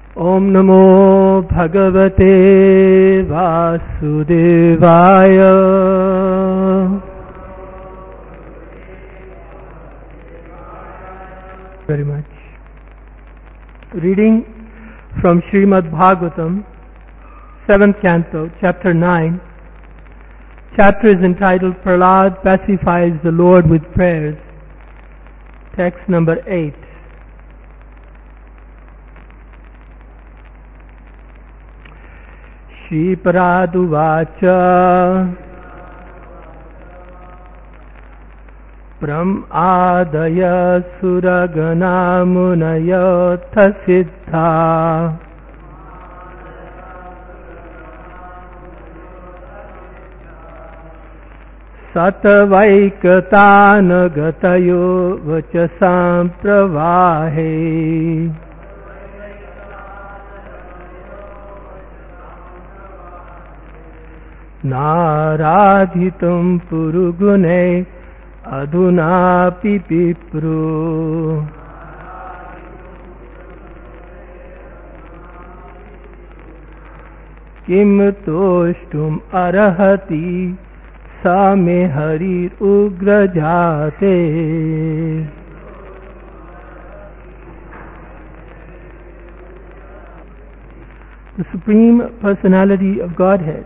Om Namo Bhagavate Vasudevaya. Very much. Reading from Srimad Bhagavatam, 7th Canto, Chapter 9. Chapter is entitled Prahlad Pacifies the Lord with Prayers. Text number 8. Shri Prahlad Uvacha Brahm Adaya Suragana Munaya Thasiddha Satvaikatana-gatayo vachasam pravahe Naradhitum purugune adhuna pipipru Kim toshtum arahati Same harir ugra jate. The Supreme Personality of Godhead.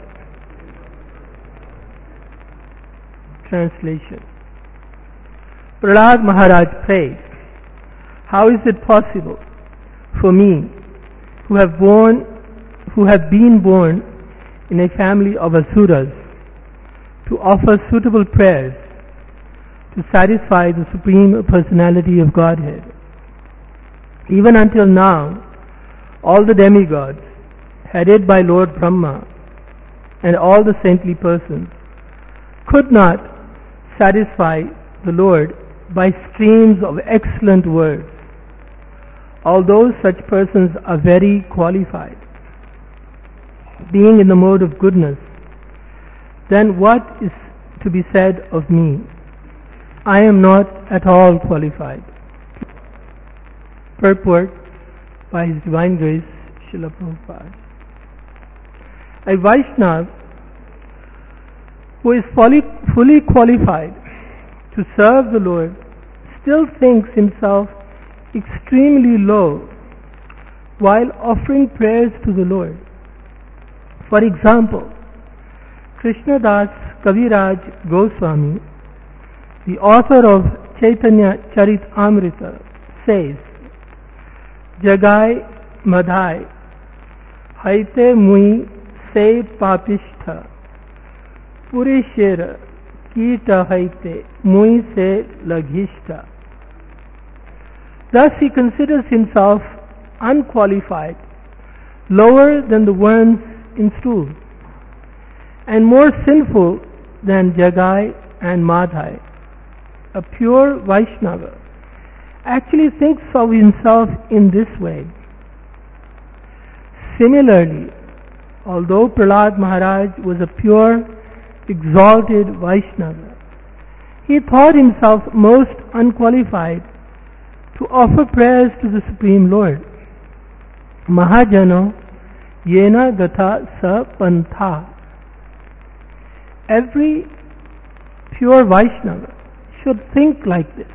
Translation. Prahlad Maharaj prayed, how is it possible for me who have been born in a family of asuras to offer suitable prayers to satisfy the Supreme Personality of Godhead? Even until now, all the demigods, headed by Lord Brahma, and all the saintly persons, could not satisfy the Lord by streams of excellent words, although such persons are very qualified, being in the mode of goodness. Then what is to be said of me? I am not at all qualified. Purport by His Divine Grace, Srila Prabhupada. A Vaishnava who is fully qualified to serve the Lord still thinks himself extremely low while offering prayers to the Lord. For example, Krishnadas Kaviraj Goswami, the author of Chaitanya Charitamrita, says, Jagai Madhai Haite Mui Se Papishtha Purishera Kita Haite Mui Se Laghishta. Thus he considers himself unqualified, lower than the worms in stool, and more sinful than Jagai and Madhai. A pure Vaishnava actually thinks of himself in this way. Similarly, although Prahlad Maharaj was a pure, exalted Vaishnava, he thought himself most unqualified to offer prayers to the Supreme Lord. Mahajano Yena Gatha Sa Pantha. Every pure Vaishnava should think like this.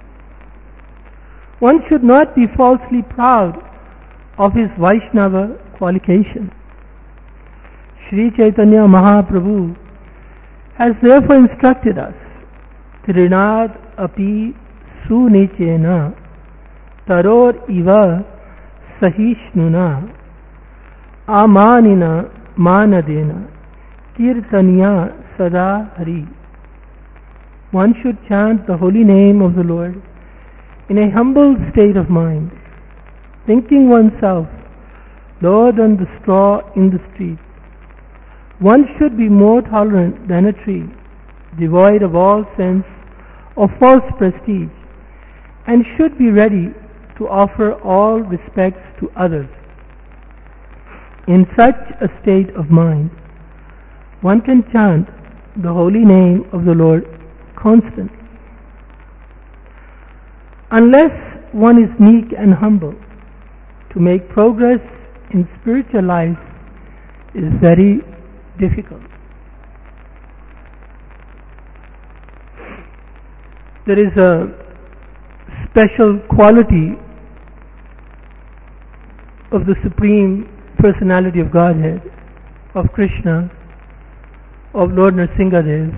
One should not be falsely proud of his Vaishnava qualification. Sri Chaitanya Mahaprabhu has therefore instructed us, Trinad api sunichena taror iva sahishnuna amanina manadena kirtaniya sada hari. One should chant the holy name of the Lord in a humble state of mind, thinking oneself lower than the straw in the street. One should be more tolerant than a tree, devoid of all sense of false prestige, and should be ready to offer all respects to others. In such a state of mind, one can chant the holy name of the Lord constantly. Unless one is meek and humble, to make progress in spiritual life is very difficult. There is a special quality of the Supreme Personality of Godhead, of Krishna, of Lord Nrsingadev,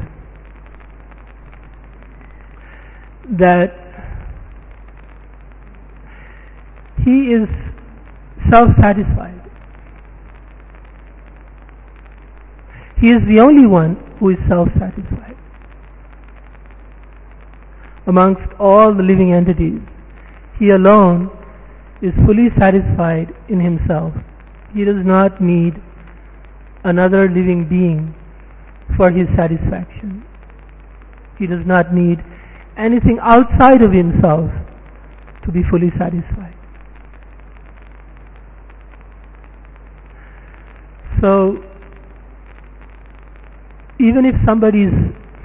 that he is self-satisfied. He is the only one who is self-satisfied. Amongst all the living entities, he alone is fully satisfied in himself. He does not need another living being for his satisfaction. He does not need anything outside of himself to be fully satisfied. So, even if somebody is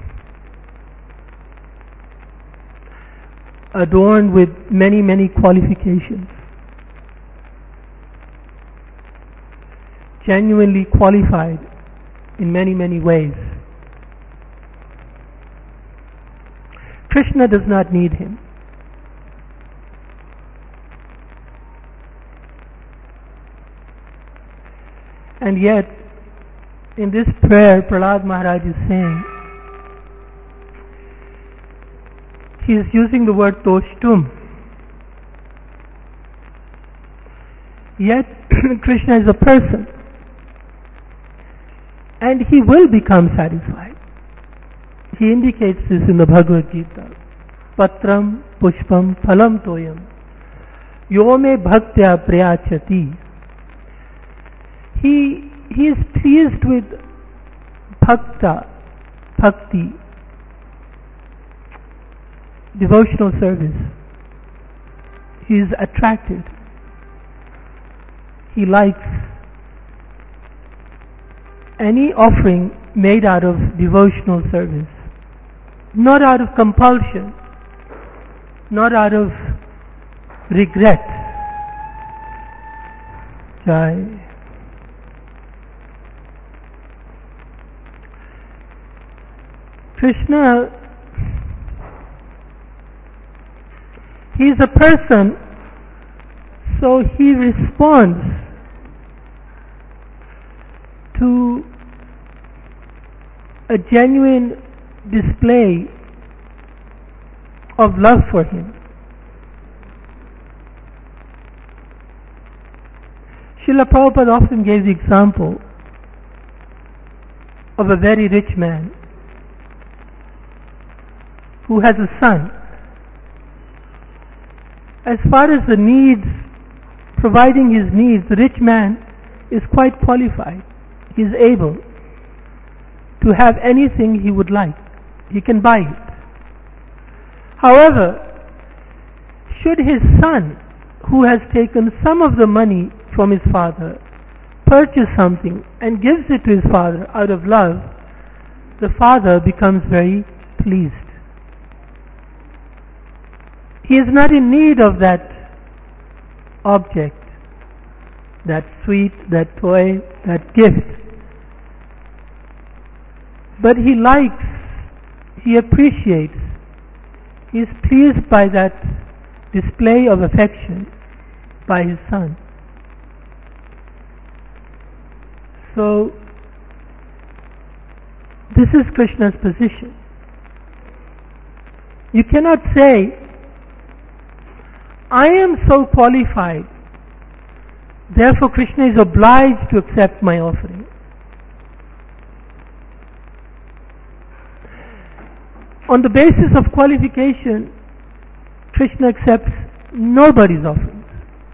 adorned with many, many qualifications, genuinely qualified in many, many ways, Krishna does not need him. And yet, in this prayer, Prahlad Maharaj is saying, he is using the word toshtum. Yet, Krishna is a person, and he will become satisfied. He indicates this in the Bhagavad Gita. Patram pushpam phalam toyam yome bhaktya prayachati. He is pleased with bhakti, devotional service. He is attracted. He likes any offering made out of devotional service, not out of compulsion, not out of regret. Jai. Krishna, he is a person, so he responds to a genuine display of love for him. Srila Prabhupada often gave the example of a very rich man who has a son. As far as the needs, providing his needs, the rich man is quite qualified. He is able to have anything he would like. He can buy it. However, should his son, who has taken some of the money from his father, purchase something and gives it to his father out of love, the father becomes very pleased. He is not in need of that object, that sweet, that toy, that gift. But he likes, he appreciates, he is pleased by that display of affection by his son. So, this is Krishna's position. You cannot say, I am so qualified, therefore Krishna is obliged to accept my offering. On the basis of qualification, Krishna accepts nobody's offerings.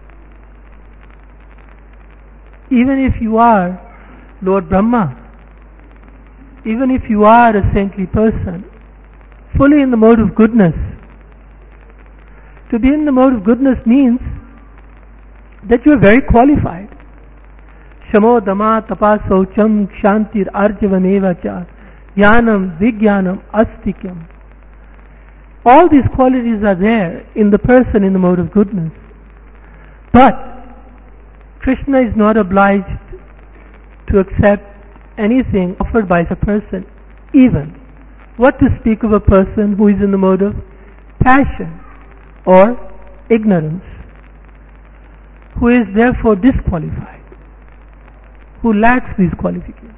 Even if you are Lord Brahma, even if you are a saintly person, fully in the mode of goodness. To be in the mode of goodness means that you are very qualified. Shamo dama tapasaucham kshantir arjavam cha jnanam vijnanam astikyam. All these qualities are there in the person in the mode of goodness. But Krishna is not obliged to accept anything offered by the person, even. What to speak of a person who is in the mode of passion or ignorance, who is therefore disqualified, who lacks these qualifications,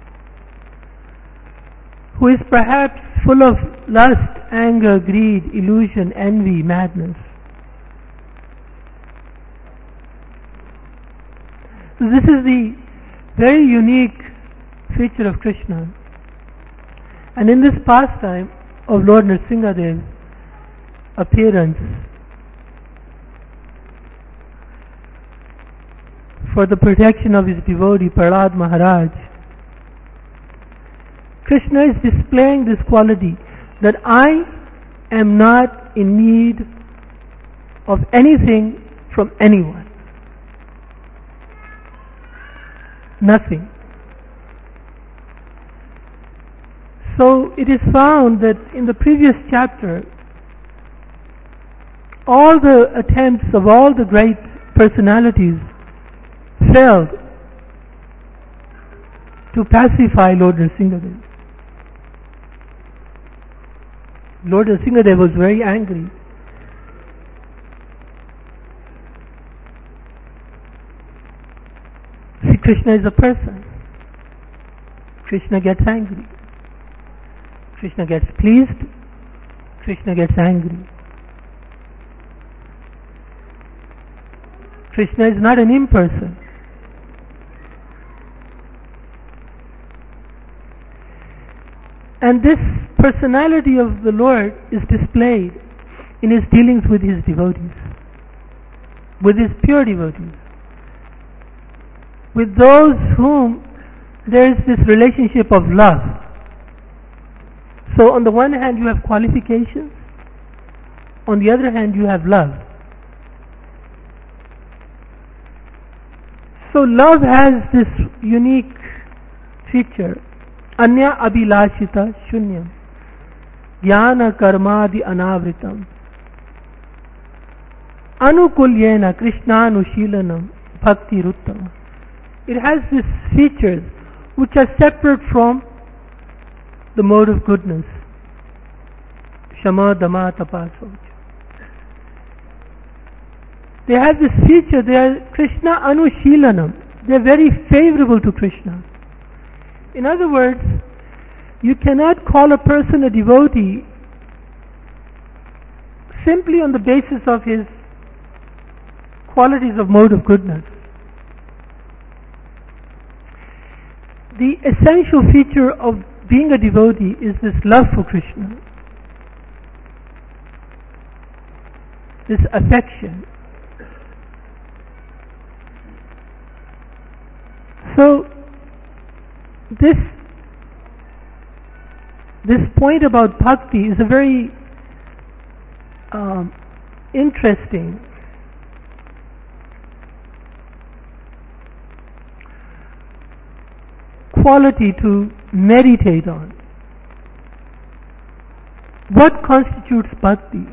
who is perhaps full of lust, anger, greed, illusion, envy, madness. So this is the very unique feature of Krishna. And in this pastime of Lord Nrsingadev's appearance for the protection of his devotee Prahlad Maharaj, Krishna is displaying this quality that I am not in need of anything from anyone. Nothing. So it is found that in the previous chapter, all the attempts of all the great personalities failed to pacify Lord Nrsingadev. Lord Nrsingadev was very angry. See, Krishna is a person. Krishna gets angry. Krishna gets pleased. Krishna gets angry. Krishna is not an imperson. And this personality of the Lord is displayed in his dealings with his devotees, with his pure devotees, with those whom there is this relationship of love. So on the one hand you have qualifications, on the other hand you have love. So love has this unique feature, anya abhilashita shunyam, jnana karmadi anavritam, anukulyena krishnanushilanam bhakti ruttama. It has these features which are separate from the mode of goodness, shama dama tapasaucha. They have this feature, they are Krishna anushilanam. They are very favorable to Krishna. In other words, you cannot call a person a devotee simply on the basis of his qualities of mode of goodness. The essential feature of being a devotee is this love for Krishna, this affection. So this point about bhakti is a very interesting quality to meditate on. What constitutes bhakti?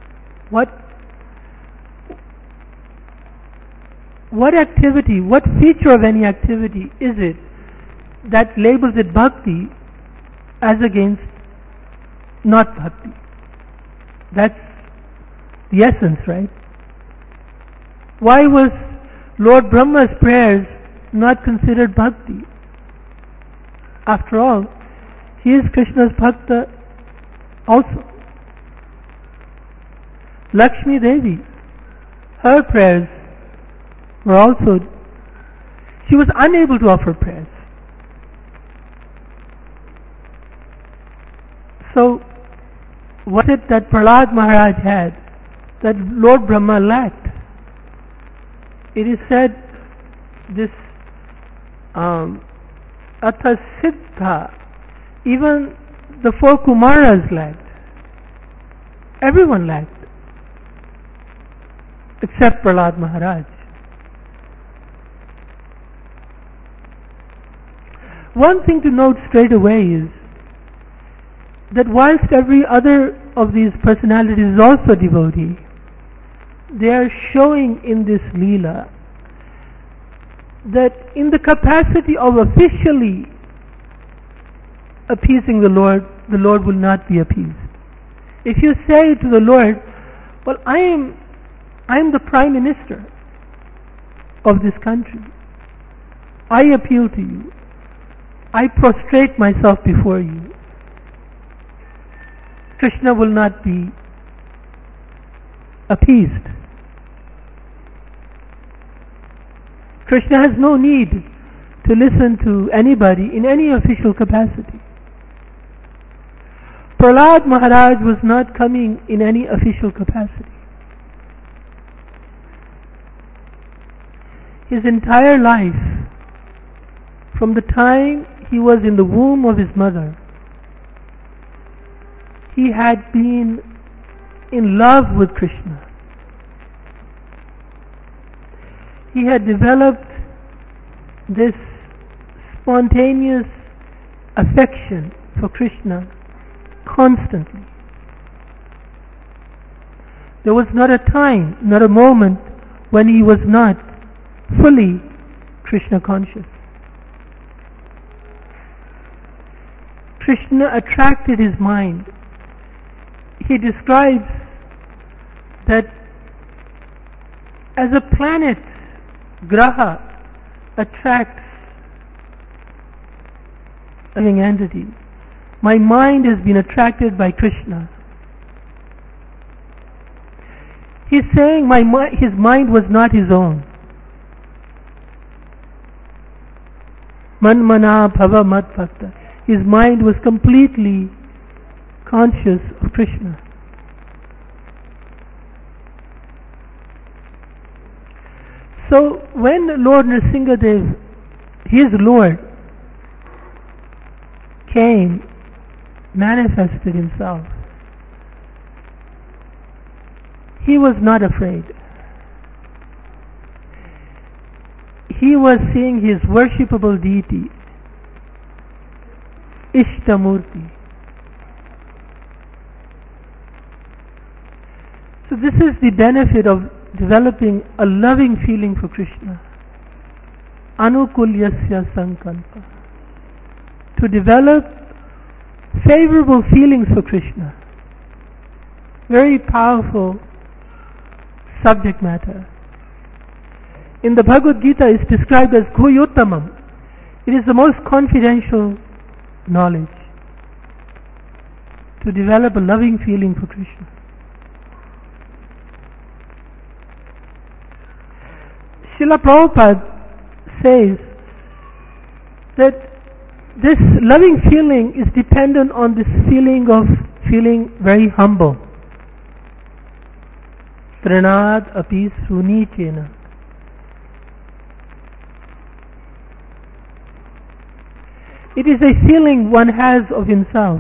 What activity, what feature of any activity is it that labels it bhakti as against not bhakti? That's the essence, right? Why was Lord Brahma's prayers not considered bhakti? After all, he is Krishna's bhakta also. Lakshmi Devi, her prayers were also, she was unable to offer prayers. So, what is it that Prahlad Maharaj had that Lord Brahma lacked? It is said this Atha Siddha, even the four Kumaras lacked. Everyone lacked, except Prahlad Maharaj. One thing to note straight away is that whilst every other of these personalities is also devotee, they are showing in this Leela that in the capacity of officially appeasing the Lord will not be appeased. If you say to the Lord, well, I am the Prime Minister of this country, I appeal to you, I prostrate myself before you, Krishna will not be appeased. Krishna has no need to listen to anybody in any official capacity. Prahlad Maharaj was not coming in any official capacity. His entire life, from the time he was in the womb of his mother, he had been in love with Krishna. He had developed this spontaneous affection for Krishna constantly. There was not a time, not a moment when he was not fully Krishna conscious. Krishna attracted his mind. He describes that as a planet, Graha, attracts a living entity, my mind has been attracted by Krishna. He's saying his mind was not his own. Man mana bhava mat bhakta. His mind was completely conscious of Krishna. So when Lord Nrsingadev, his Lord, came, manifested himself, he was not afraid. He was seeing his worshipable deity, Ishtamurti. So this is the benefit of developing a loving feeling for Krishna. Anukulyasya sankalpa. To develop favorable feelings for Krishna. Very powerful subject matter. In the Bhagavad Gita it's described as Guyottamam. It is the most confidential knowledge. To develop a loving feeling for Krishna. Srila Prabhupada says that this loving feeling is dependent on this feeling of feeling very humble. Tranad api sunichena. It is a feeling one has of himself.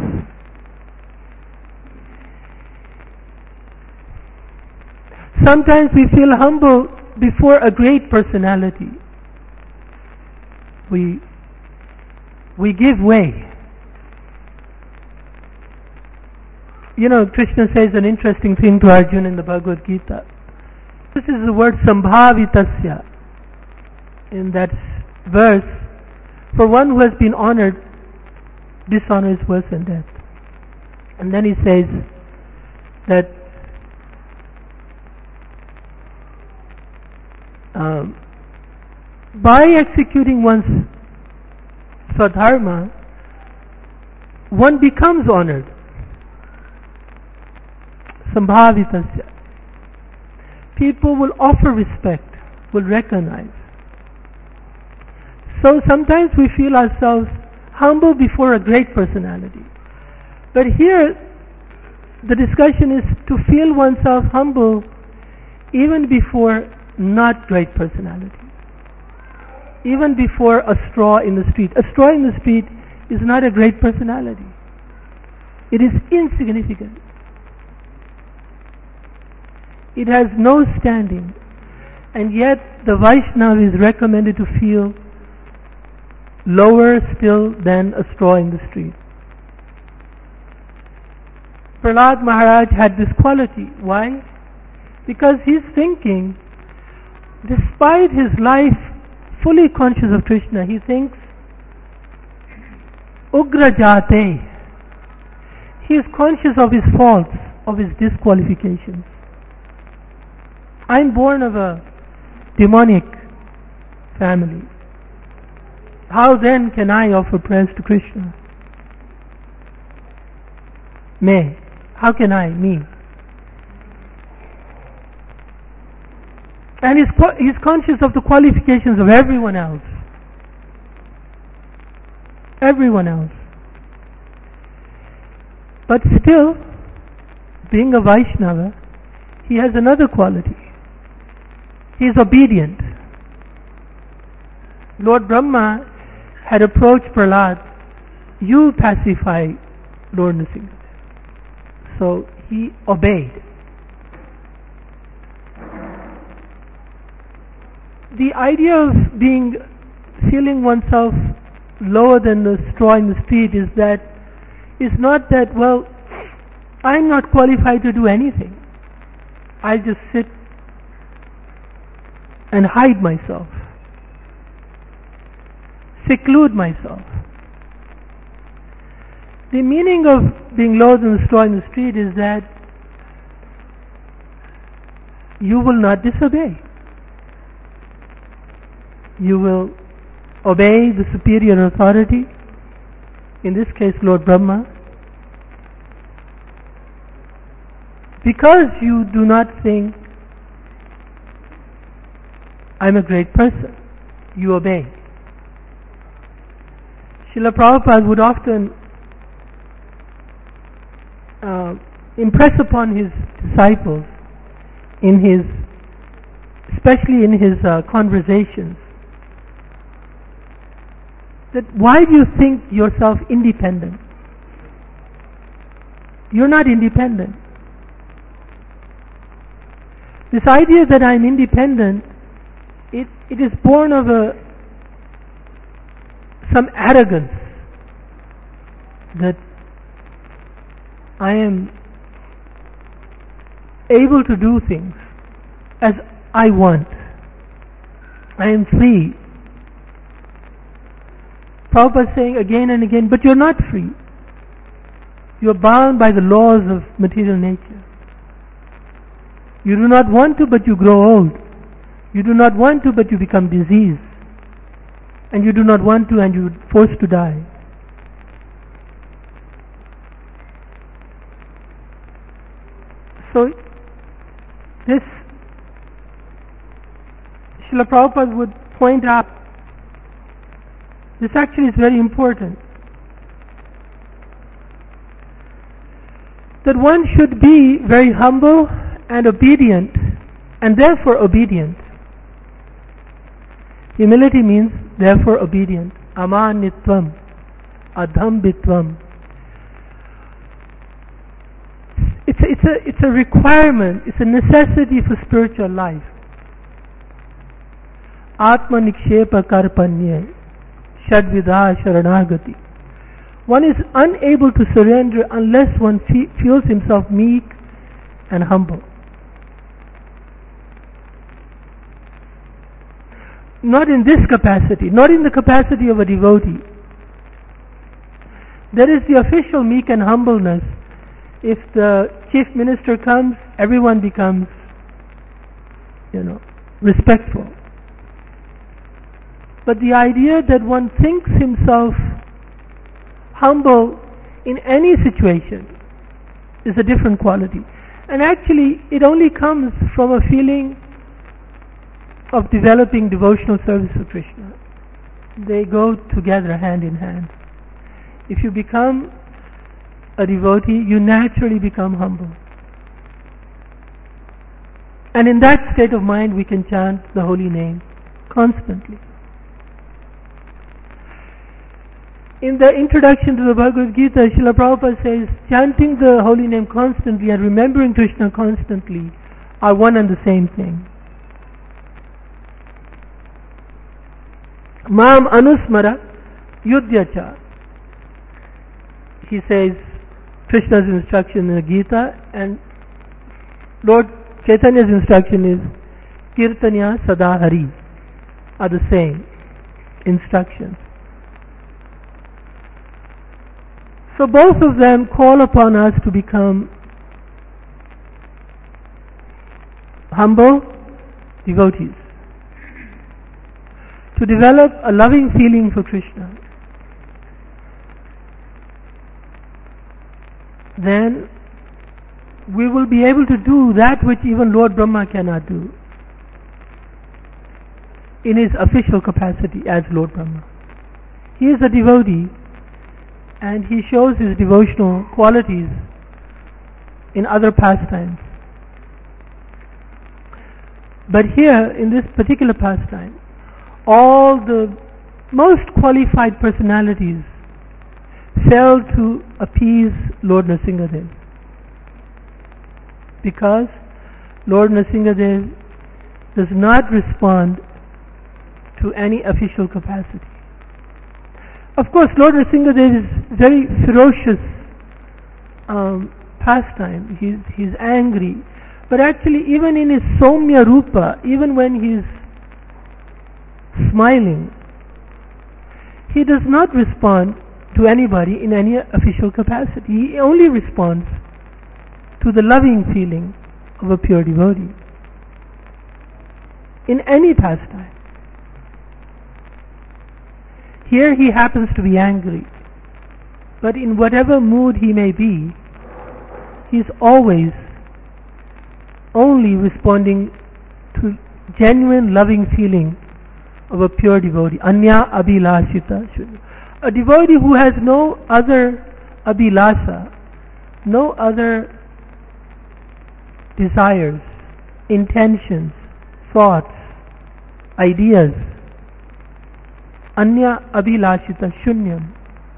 Sometimes we feel humble before a great personality. We give way. You know, Krishna says an interesting thing to Arjuna in the Bhagavad Gita. This is the word sambhavitasya. In that verse, for one who has been honored, dishonor is worse than death. And then he says that by executing one's swadharma, one becomes honored. Sambhavitasya. People will offer respect, will recognize. So sometimes we feel ourselves humble before a great personality. But here the discussion is to feel oneself humble even before not great personality. Even before a straw in the street. A straw in the street is not a great personality. It is insignificant. It has no standing. And yet the Vaishnava is recommended to feel lower still than a straw in the street. Prahlad Maharaj had this quality. Why? Because he's thinking, despite his life fully conscious of Krishna, he thinks, Ugra Jate. He is conscious of his faults, of his disqualifications. I'm born of a demonic family. How then can I offer prayers to Krishna? Me. How can I? Me. And he's conscious of the qualifications of everyone else. Everyone else. But still, being a Vaishnava, he has another quality. He is obedient. Lord Brahma had approached Prahlad, you pacify Lord Nrsimha. So he obeyed. The idea of feeling oneself lower than the straw in the street is not that, well, I'm not qualified to do anything. I'll just sit and hide myself, seclude myself. The meaning of being lower than the straw in the street is that you will not disobey. You will obey the superior authority, in this case Lord Brahma, because you do not think I'm a great person. You obey. Srila Prabhupada would often impress upon his disciples, especially in his conversations, that why do you think yourself independent? You're not independent. This idea that I'm independent, it is born of some arrogance that I am able to do things as I want. I am free. Prabhupada is saying again and again, but you're not free. You're bound by the laws of material nature. You do not want to, but you grow old. You do not want to, but you become diseased. And you do not want to, and you're forced to die. So, this Srila Prabhupada would point out, this actually is very important, that one should be very humble and obedient, and therefore obedient. Humility means therefore obedient. Amanitvam, adhambitvam. It's a requirement, it's a necessity for spiritual life. Atma nikshepa karpanye, shadvidha sharanagati. One is unable to surrender unless one feels himself meek and humble. Not in this capacity, not in the capacity of a devotee. There is the official meek and humbleness. If the chief minister comes, everyone becomes, respectful. But the idea that one thinks himself humble in any situation is a different quality. And actually, it only comes from a feeling of developing devotional service for Krishna. They go together hand in hand. If you become a devotee, you naturally become humble. And in that state of mind, we can chant the holy name constantly. In the introduction to the Bhagavad Gita, Srila Prabhupada says, chanting the holy name constantly and remembering Krishna constantly are one and the same thing. Mam anusmara yudhyacha. He says Krishna's instruction in the Gita, and Lord Chaitanya's instruction is Kirtanya Sada Hari, are the same. instructions. So both of them call upon us to become humble devotees, to develop a loving feeling for Krishna. Then we will be able to do that which even Lord Brahma cannot do in his official capacity as Lord Brahma. He is a devotee and he shows his devotional qualities in other pastimes. But here, in this particular pastime, all the most qualified personalities fail to appease Lord Nrsingadev, because Lord Nrsingadev does not respond to any official capacity. Of course, Lord Nrsingadev is very ferocious pastime. He's angry. But actually, even in his Somya Rupa, even when he's smiling, he does not respond to anybody in any official capacity. He only responds to the loving feeling of a pure devotee in any pastime. Here he happens to be angry, but in whatever mood he may be, he is always only responding to genuine loving feeling of a pure devotee. Anya abhilashita. A devotee who has no other abhilasa, no other desires, intentions, thoughts, ideas. Anya abhilashita shunyam.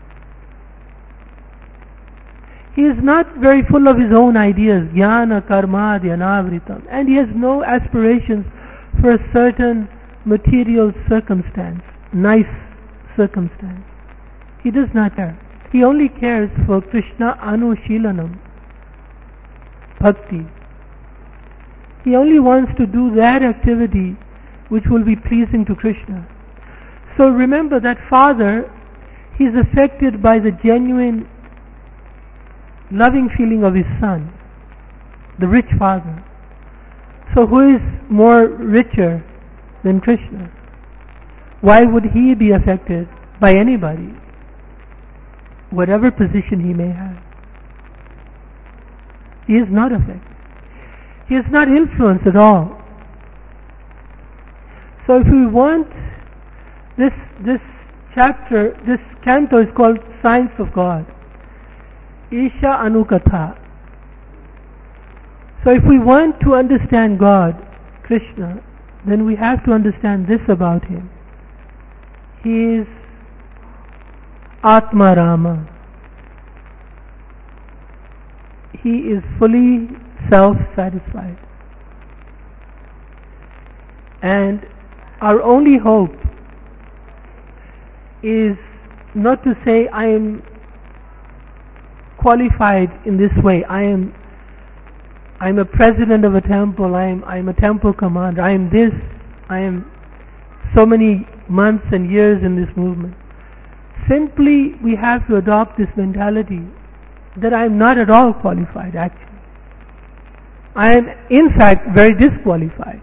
He is not very full of his own ideas, jnana karma dhyanavritam, and he has no aspirations for a certain material circumstance, nice circumstance. He does not care. He only cares for Krishna anushilanam, bhakti. He only wants to do that activity which will be pleasing to Krishna. So remember that father, he is affected by the genuine loving feeling of his son, the rich father. So who is more richer than Krishna? Why would he be affected by anybody, whatever position he may have? He is not affected. He is not influenced at all. So if we want this chapter, this canto is called Science of God, Isha Anukatha. So if we want to understand God, Krishna, then we have to understand this about him. He is Atma Rama. He is fully self-satisfied. And our only hope is not to say, I am qualified in this way. I'm a president of a temple. I'm a temple commander. I am this. I am so many months and years in this movement. Simply, we have to adopt this mentality that I am not at all qualified. Actually, I am in fact very disqualified.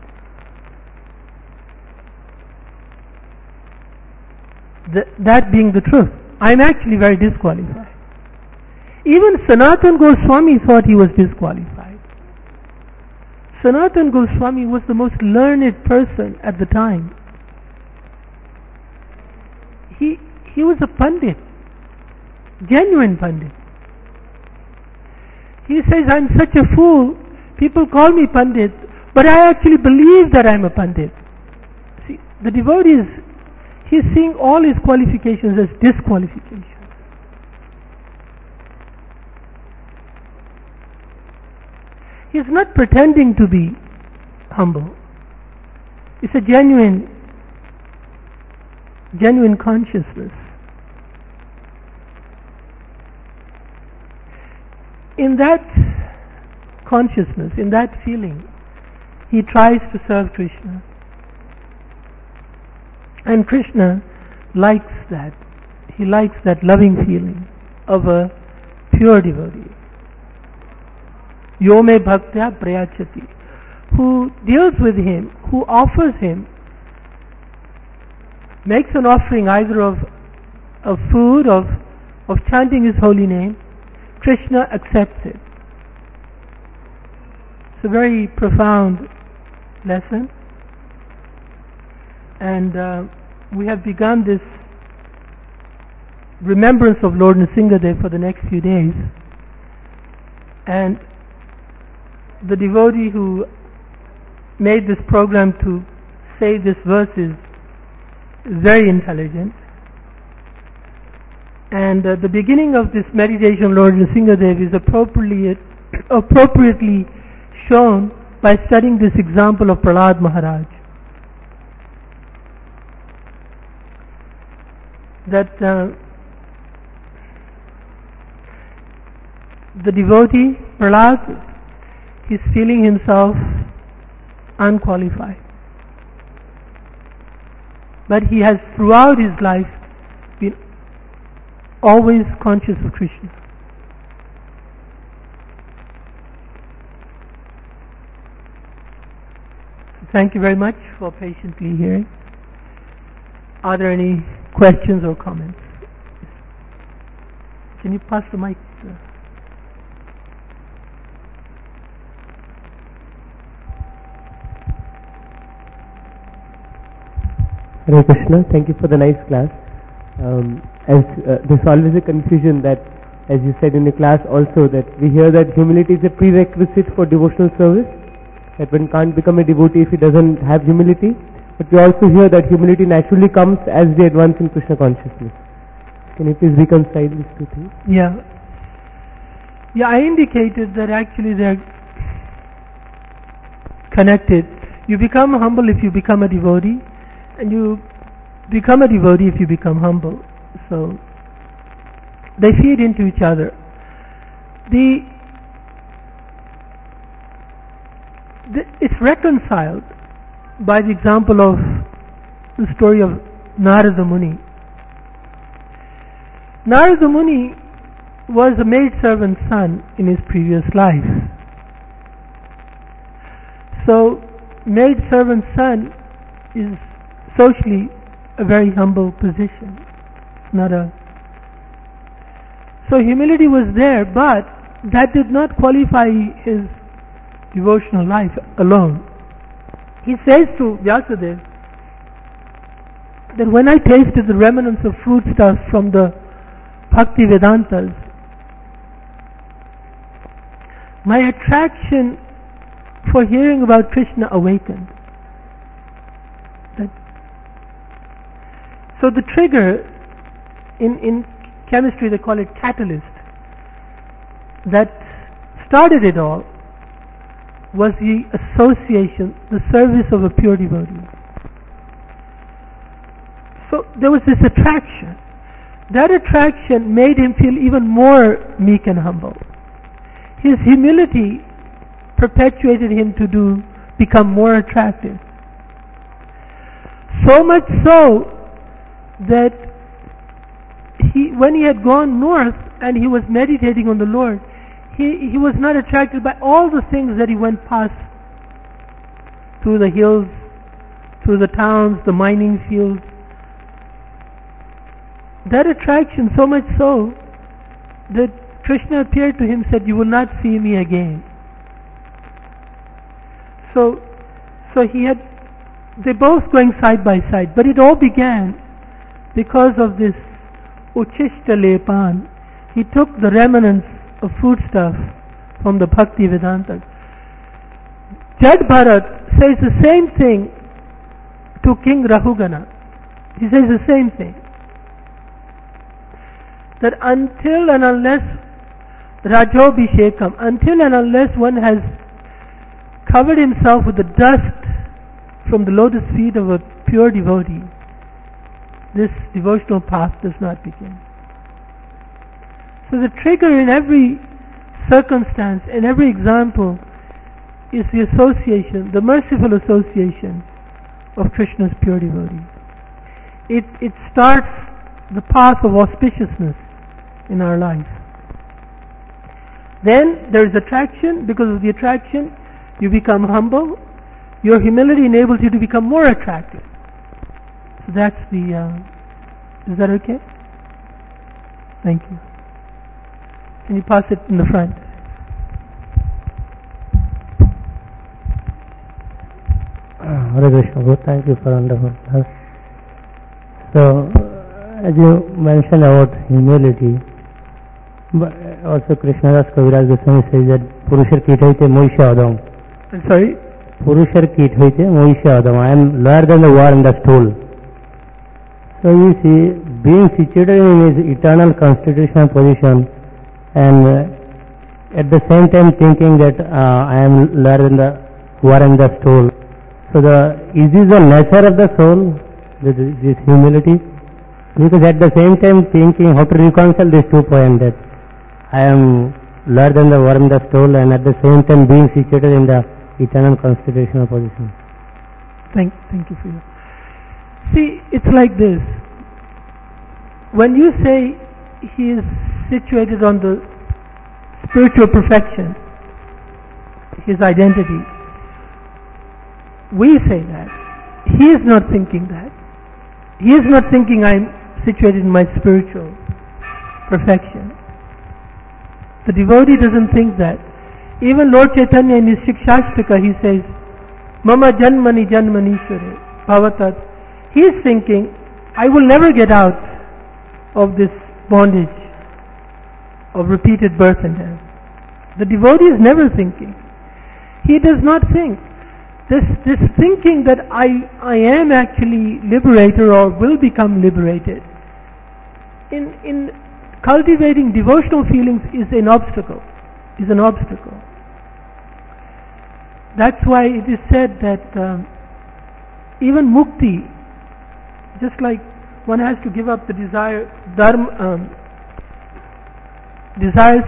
That being the truth, I am actually very disqualified. Even Sanatana Goswami thought he was disqualified. Sanatana Goswami was the most learned person at the time. He was a Pandit, genuine Pandit. He says, I'm such a fool, people call me Pandit, but I actually believe that I'm a Pandit. See, the devotee he's seeing all his qualifications as disqualifications. He is not pretending to be humble. It's a genuine consciousness. In that consciousness, in that feeling, he tries to serve Krishna. And Krishna likes that. He likes that loving feeling of a pure devotee. Yome bhaktya prayachati, who deals with him, who offers him, makes an offering either of food, of chanting his holy name. Krishna accepts it. It's a very profound lesson, and we have begun this remembrance of Lord Nrsingadev for the next few days, and the devotee who made this program to say this verse is very intelligent, and the beginning of this meditation Lord Nrsingadev is appropriately shown by studying this example of Prahlad Maharaj, that the devotee Prahlad is feeling himself unqualified, but he has throughout his life been always conscious of Krishna. Thank you very much for patiently hearing. Are there any questions or comments? Can you pass the mic? Hare Krishna, thank you for the nice class. There's always a confusion that, as you said in the class also, that we hear that humility is a prerequisite for devotional service, that one can't become a devotee if he doesn't have humility, but we also hear that humility naturally comes as we advance in Krishna consciousness. Can you please reconcile these two things? Yeah, I indicated that actually they're connected. You become humble if you become a devotee, and you become a devotee if you become humble. So they feed into each other. It's reconciled by the example of the story of Narada Muni. Narada Muni was a maidservant's son in his previous life. So maidservant's son is socially a very humble position. So humility was there, but that did not qualify his devotional life alone. He says to Vyasadeva that when I tasted the remnants of foodstuffs from the Bhakti Vedantas, my attraction for hearing about Krishna awakened. So the trigger, in chemistry they call it catalyst, that started it all was the association, the service of a pure devotee. So there was this attraction. That attraction made him feel even more meek and humble. His humility perpetuated him to become more attractive. So much so that when he had gone north and he was meditating on the Lord, he was not attracted by all the things that he went past, through the hills, through the towns, the mining fields. That attraction, so much so that Krishna appeared to him and said, "You will not see me again." So they both going side by side, but it all began because of this Uchishta Lepan. He took the remnants of foodstuff from the Bhakti Vedanta. Jad Bharat says the same thing to King Rahugana. He says the same thing, that until and unless Rajobhishekam, until and unless one has covered himself with the dust from the lotus feet of a pure devotee, this devotional path does not begin. So the trigger in every circumstance, in every example, is the association, the merciful association of Krishna's pure devotee. it starts the path of auspiciousness in our life. Then there is attraction. Because of the attraction, you become humble. Your humility enables you to become more attractive. So that's the... is that okay? Thank you. Can you pass it in the front? Hare Krishna, thank you for wonderful class. So, as you mentioned about humility, but also Krishnadas Kaviraj Goswami says that Purushar Kit hoite Moisha Adam. I'm sorry? Purushar Kit hoite Moisha Adam. I am lower than the war in the stool. So you see, being situated in his eternal constitutional position and at the same time thinking that I am lower than the war in the stool. So is this the nature of the soul, this humility? Because at the same time thinking how to reconcile these 2 points, that I am lower than the worm, the stool, and at the same time being situated in the eternal constitutional position. Thank you for that. See, it's like this. When you say he is situated on the spiritual perfection, his identity, we say that. He is not thinking that. He is not thinking I am situated in my spiritual perfection. The devotee doesn't think that. Even Lord Chaitanya in his Shikshashtaka, he says, Mama Janmani Janmani Shure Bhavatat. He is thinking, I will never get out of this bondage of repeated birth and death. The devotee is never thinking. He does not think. This thinking that I am actually liberator or will become liberated, in cultivating devotional feelings is an obstacle. That's why it is said that even mukti, just like one has to give up the desires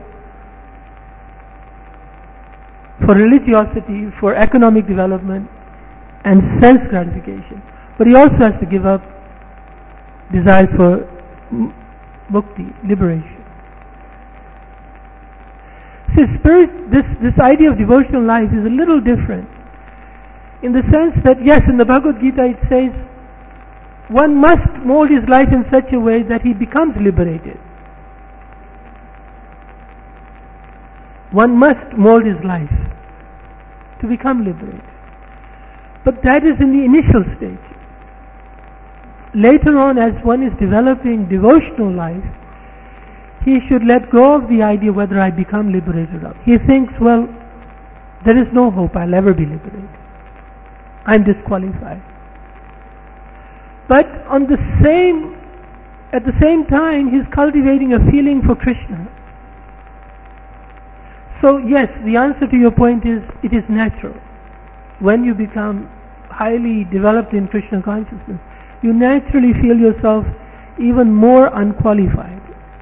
for religiosity, for economic development and sense gratification, but he also has to give up desires for mukti, liberation. See, this idea of devotional life is a little different, in the sense that yes, in the Bhagavad Gita it says one must mold his life in such a way that he becomes liberated. One must mold his life to become liberated. But that is in the initial stage. Later on, as one is developing devotional life, he should let go of the idea whether I become liberated or not. He thinks, well, there is no hope, I'll ever be liberated. I'm disqualified. But at the same time, he's cultivating a feeling for Krishna. So yes, the answer to your point is, it is natural. When you become highly developed in Krishna consciousness, you naturally feel yourself even more unqualified.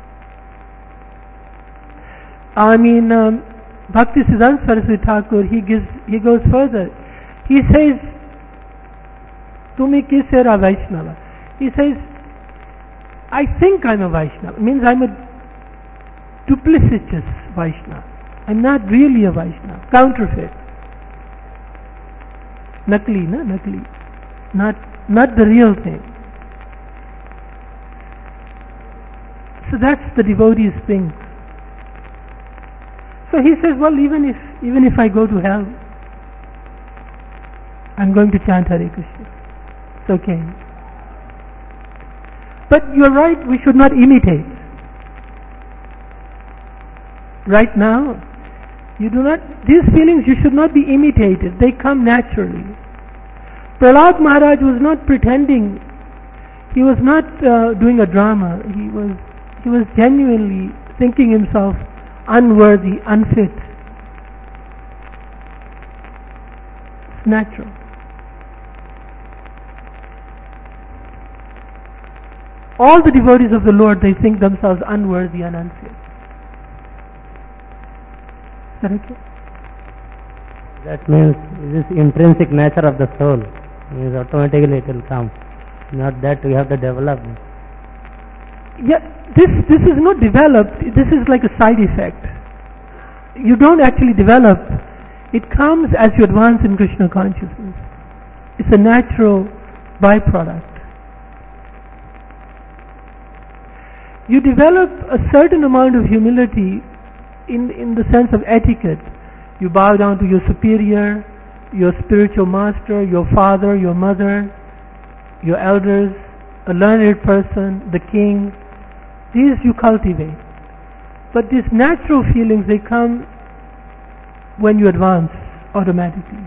Bhakti Siddhanta Saraswati Thakur, he goes further. He says, Tumi kisera Vaishnava. He says, I think I'm a Vaishnava. It means I'm a duplicitous Vaishnava. I'm not really a Vaishnava. Counterfeit. Nakli, nakli. Not the real thing. So that's the devotee's thing. So he says, well, even if I go to hell, I'm going to chant Hare Krishna. It's okay. But you're right, we should not imitate. Right now, these feelings you should not be imitated. They come naturally. Prahlad Maharaj was not pretending. He was not doing a drama. He was genuinely thinking himself unworthy, unfit. It's natural. All the devotees of the Lord, they think themselves unworthy and unfit. Is that okay? That means this intrinsic nature of the soul is automatically it will come. Not that we have to develop. Yeah, this is not developed. This is like a side effect. You don't actually develop. It comes as you advance in Krishna consciousness. It's a natural byproduct. You develop a certain amount of humility in the sense of etiquette. You bow down to your superior, your spiritual master, your father, your mother, your elders, a learned person, the king. These you cultivate. But these natural feelings, they come when you advance automatically.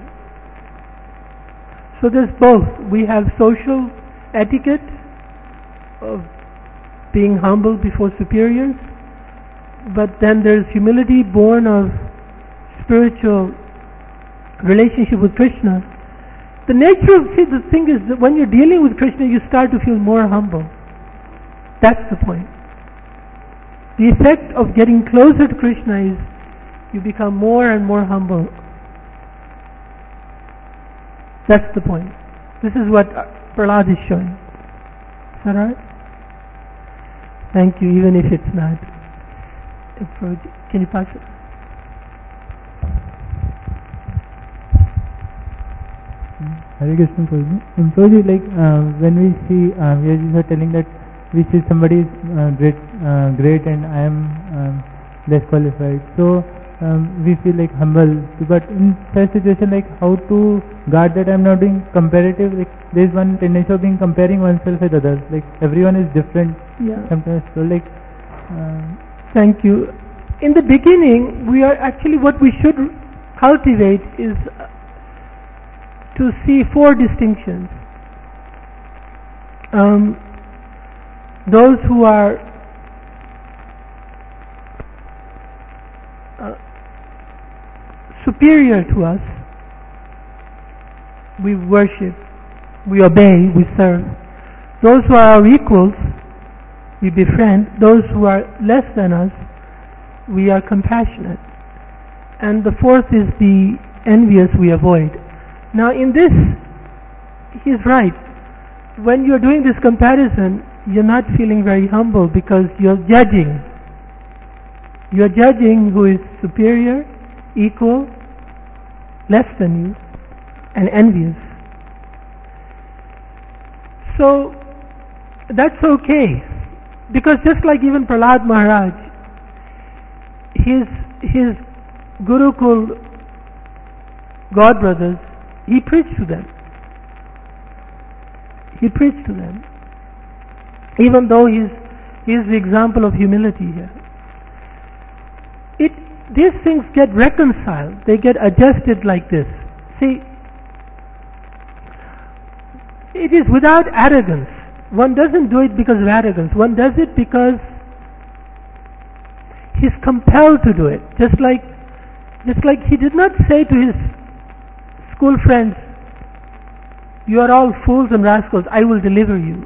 So there's both. We have social etiquette of being humble before superiors, but then there's humility born of spiritual relationship with Krishna. The nature of the thing is that when you're dealing with Krishna, you start to feel more humble. That's the point. The effect of getting closer to Krishna is you become more and more humble. That's the point. This is what Prahlad is showing. Is that right? Thank you, even if it's not. Can you pass it? Hare Krishna Prabhuji. Prabhuji, like when we see, you are telling that we see somebody is great and I am less qualified. So we feel like humble. But in such situation, like how to guard that I am not doing comparative? Like there is one tendency of being comparing oneself with others. Like everyone is different. Yeah. Sometimes. So like. Thank you. In the beginning, we are actually what we should cultivate is to see four distinctions. Those who are superior to us, we worship, we obey, we serve. Those who are our equals, we befriend. Those who are less than us, we are compassionate. And the fourth is the envious we avoid. Now in this, he's right. When you're doing this comparison, you're not feeling very humble because you're judging. You're judging who is superior, equal, less than you, and envious. So that's okay, because just like even Prahlad Maharaj, his Gurukul godbrothers, he preached to them. He preached to them. Even though he is the example of humility here. These things get reconciled. They get adjusted like this. See, it is without arrogance. One doesn't do it because of arrogance. One does it because he's compelled to do it. Just like he did not say to his school friends, "You are all fools and rascals, I will deliver you."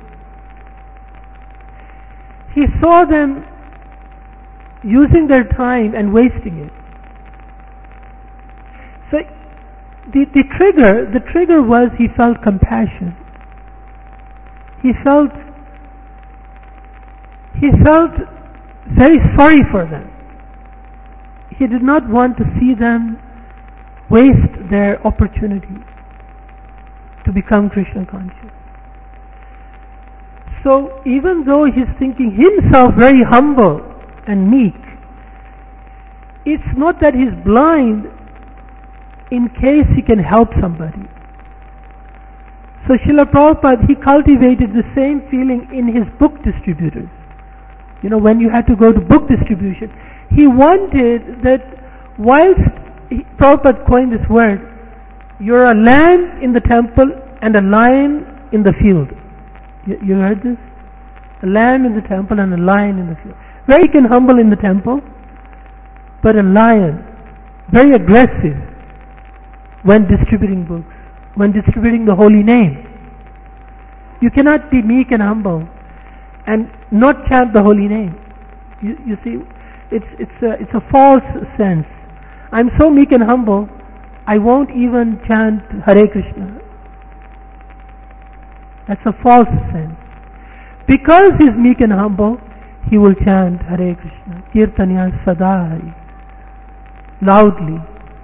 He saw them using their time and wasting it. So the trigger was he felt compassion. He felt very sorry for them. He did not want to see them waste their opportunity to become Krishna conscious. So even though he's thinking himself very humble and meek, it's not that he's blind in case he can help somebody. So Srila Prabhupada, he cultivated the same feeling in his book distributors. You know, when you had to go to book distribution, he wanted that whilst Prabhupada coined this word, you're a lamb in the temple and a lion in the field. You heard this? A lamb in the temple and a lion in the field. Very meek and humble in the temple, but a lion, very aggressive when distributing books, when distributing the holy name. You cannot be meek and humble and not chant the holy name. You see, it's a false sense. I'm so meek and humble, I won't even chant Hare Krishna. That's a false sense. Because he is meek and humble, he will chant Hare Krishna, Kirtanya Sadai, loudly.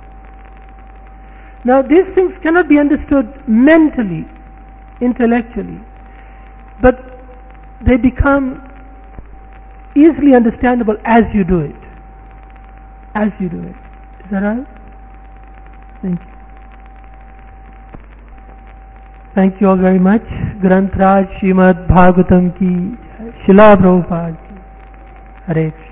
Now these things cannot be understood mentally, intellectually, but they become easily understandable as you do it. As you do it. Is that right? Thank you. Thank you all very much. Granth Raj Srimad Bhagavatam ki, Srila Prabhupada ki. Hare Krishna.